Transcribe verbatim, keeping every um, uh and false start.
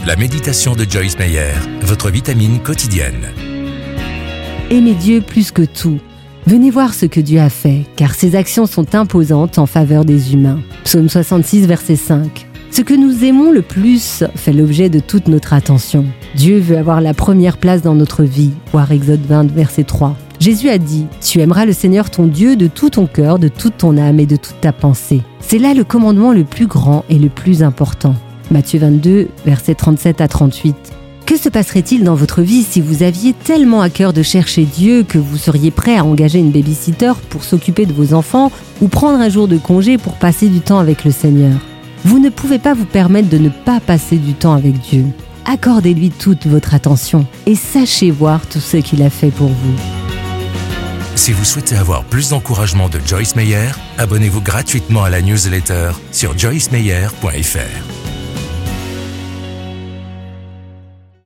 La méditation de Joyce Meyer, votre vitamine quotidienne. Aimez Dieu plus que tout. Venez voir ce que Dieu a fait, car ses actions sont imposantes en faveur des humains. Psaume soixante-six, verset cinq. Ce que nous aimons le plus fait l'objet de toute notre attention. Dieu veut avoir la première place dans notre vie. Voir Exode vingt, verset trois. Jésus a dit « Tu aimeras le Seigneur ton Dieu de tout ton cœur, de toute ton âme et de toute ta pensée. » C'est là le commandement le plus grand et le plus important. Matthieu vingt-deux, versets trente-sept à trente-huit. Que se passerait-il dans votre vie si vous aviez tellement à cœur de chercher Dieu que vous seriez prêt à engager une babysitter pour s'occuper de vos enfants ou prendre un jour de congé pour passer du temps avec le Seigneur? Vous ne pouvez pas vous permettre de ne pas passer du temps avec Dieu. Accordez-lui toute votre attention et sachez voir tout ce qu'il a fait pour vous. Si vous souhaitez avoir plus d'encouragement de Joyce Meyer, abonnez-vous gratuitement à la newsletter sur joyce meyer point f r.